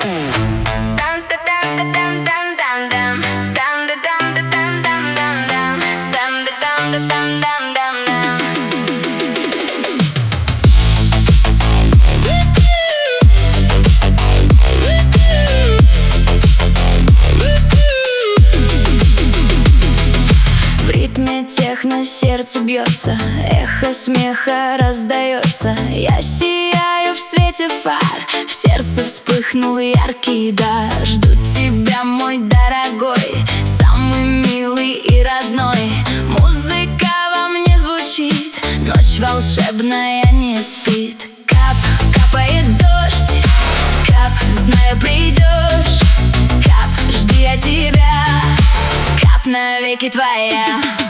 В ритме техно сердце бьется, эхо смеха раздается. Я сияю в свете фар, в сердце вспыхнул яркий дар. Жду тебя, мой дорогой, самый милый и родной. Музыка во мне звучит, ночь волшебная не спит. Кап, капает дождь, кап, знаю придешь. Кап, жди я тебя, кап, навеки твоя.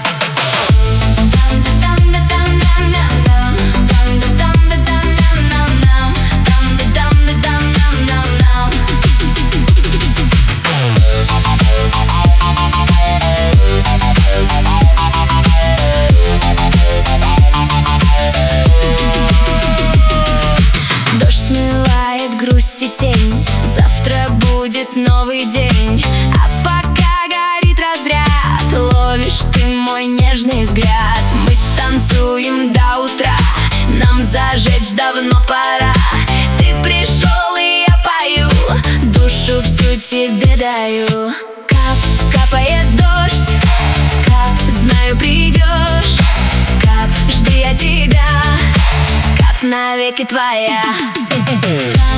Дождь смывает грусть и тень, завтра будет новый день. А пока горит разряд, ловишь ты мой нежный взгляд. Мы танцуем до утра, нам зажечь давно пора. Ты пришел, и я пою, душу всю тебе даю. Кап, капает дождь, кап, знаю придешь. Кап, жди я тебя, кап, навеки твоя.